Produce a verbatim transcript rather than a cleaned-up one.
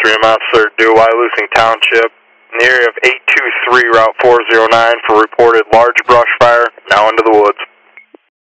three M S, sir, due Wyalusing Township, in the area of eight two three Route four oh nine for reported large brush fire, now into the woods.